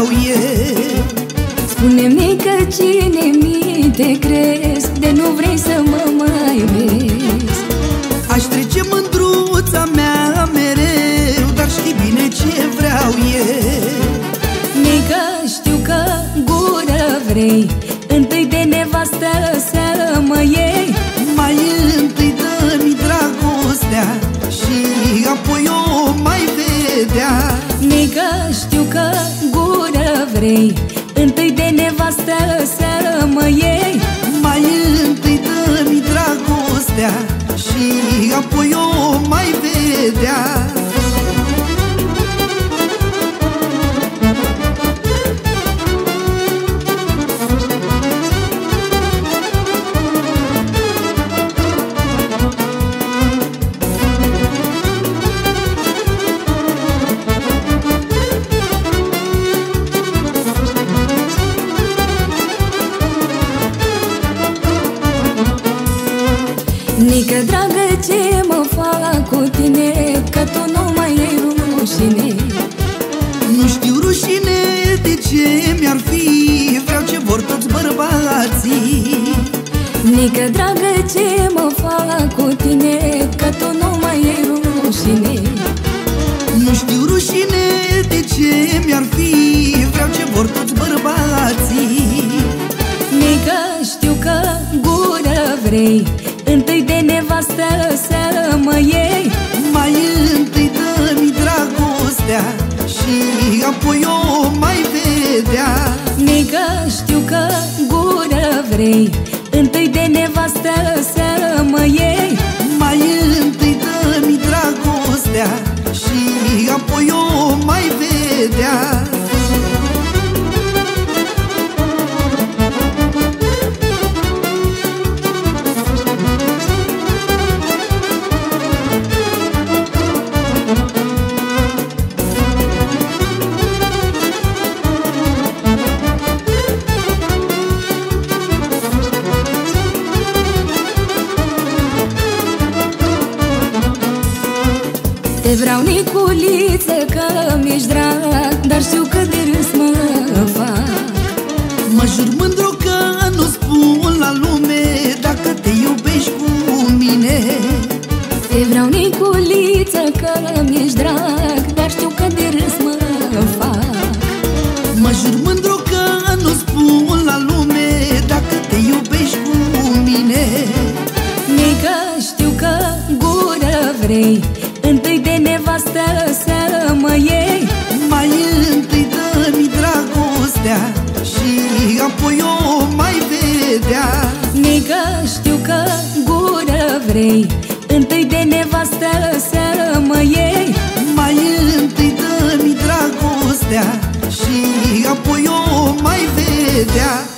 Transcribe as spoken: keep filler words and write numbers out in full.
vreau eu. Spune-mi că cine mi te crezi, de nu vrei să mă mai vezi. Aș trece mândruța mea mereu, dar știi bine ce vreau eu. Mică, știu că gură vrei, întâi de nevastă să mă iei. Mai întâi dă-mi dragostea și apoi o mai vedea. Mică, știu că gură vrei, întâi de nevastă să mă iei. Mai întâi dă-mi dragostea și apoi o mai vedea. Nică dragă, ce mă fac cu tine, că tu nu mai ai rușine. Nu știu rușine de ce mi-ar fi, vreau ce vor toți bărbații. Nică dragă, ce mă fac cu tine, că tu nu mai ai rușine. Nu știu rușine de ce mi-ar fi, vreau ce vor toți bărbații. Nică, știu că gură vrei, întâi de nevastă să mă iei. Mai întâi dă-mi dragostea și apoi o mai vedea. Nică, știu că gură vrei, întâi de nevastă să mă iei. Mai întâi dă-mi dragostea și apoi o mai vedea. Te vreau, Niculiță, că mi-ești drag, dar știu că de râs mă fac. Mă jur mândru că nu spun la lume dacă te iubești cu mine. Te vreau, Niculiță, că mi-ești drag, dar știu că de râs mă fac. Mă jur mândru că nu spun la lume dacă te iubești cu mine. Nică, știu că gură vrei, întâi de nevastă să mă iei. Mai întâi dă-mi dragostea și apoi o mai vedea. Nică, știu că gură vrei, întâi de nevastă să mă iei. Mai întâi dă-mi dragostea și apoi o mai vedea.